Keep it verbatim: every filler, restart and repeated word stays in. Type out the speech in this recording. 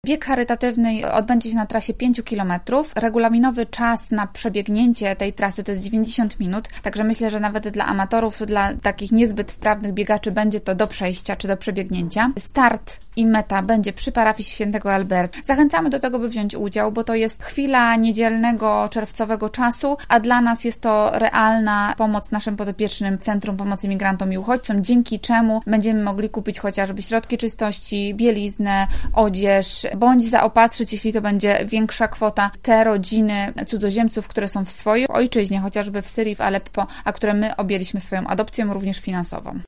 Bieg charytatywny odbędzie się na trasie pięć kilometrów. Regulaminowy czas na przebiegnięcie tej trasy to jest dziewięćdziesiąt minut, także myślę, że nawet dla amatorów, dla takich niezbyt wprawnych biegaczy będzie to do przejścia czy do przebiegnięcia. Start i meta będzie przy parafii Świętego Alberta. Zachęcamy do tego, by wziąć udział, bo to jest chwila niedzielnego, czerwcowego czasu, a dla nas jest to realna pomoc naszym podopiecznym Centrum Pomocy Migrantom i Uchodźcom, dzięki czemu będziemy mogli kupić chociażby środki czystości, bieliznę, odzież, bądź zaopatrzyć, jeśli to będzie większa kwota, te rodziny cudzoziemców, które są w swojej ojczyźnie, chociażby w Syrii, w Aleppo, a które my objęliśmy swoją adopcją również finansową.